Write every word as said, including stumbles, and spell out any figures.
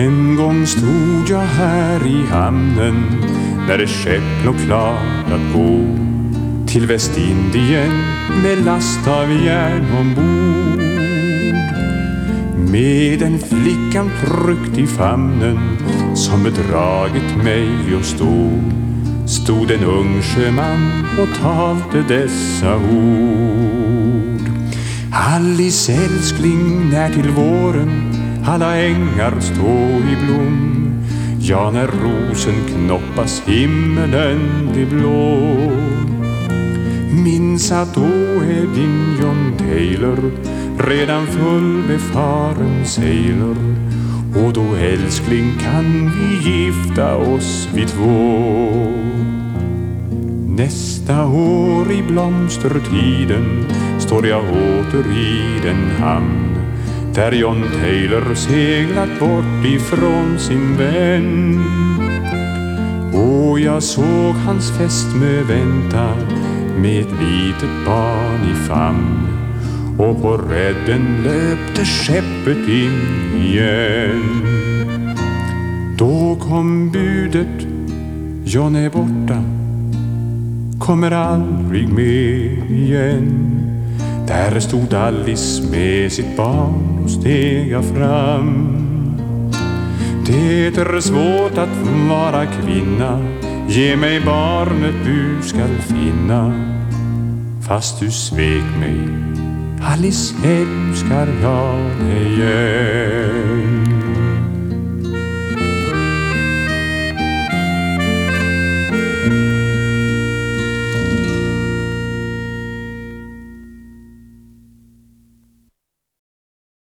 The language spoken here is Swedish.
En gång stod jag här i hamnen när det skepp låg klart att gå till Västindien med last av järn ombord. Med en flickan tryckt i famnen som bedragit mig och stå, stod en ung sjöman och talte dessa ord. Alice älskling, när till våren alla ängar stå i blom, ja, när rosen knoppas himmelen blir blå. Minns att då är din John Taylor redan full befaren sailor, och då älskling kan vi gifta oss vid två. Nästa år i blomstertiden står jag åter i den hamn där John Taylor seglat bort ifrån sin vän. Och jag såg hans fästmö vänta med ett litet barn i famn, och på redden löpte skeppet in igen. Då kom budet, John är borta, kommer aldrig mer igen. Där stod Alice med sitt barn och stega fram. Det är svårt att vara kvinna, ge mig barnet du skall finna. Fast du svek mig, Alice, älskar jag dig igen.